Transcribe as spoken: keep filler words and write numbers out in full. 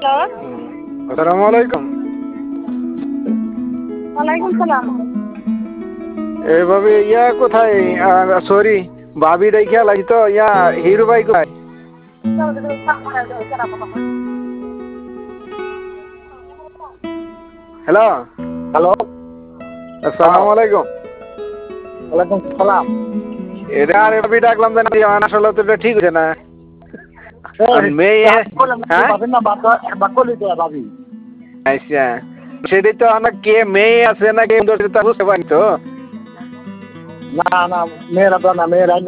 আসসালামু আলাইকুম। ওয়ালাইকুম সালাম। এভাবে ইয়া কোথায়? সরি, ভাবি রেখে লাগি তো। ইয়া হিরু ভাই কোথায়? হ্যালো হ্যালো, আসসালামু আলাইকুম। ওয়ালাইকুম সালাম। এটা আর ভাবি ডাকলাম যে আসলে তো এটা ঠিক হচ্ছে না। মেয়ে হ্যাঁ আচ্ছা, সেটাই তো আমার কে মেয়ে আছে না কে বুঝতে পারি তো। না না, মেয়েরা তো না, মেয়েরা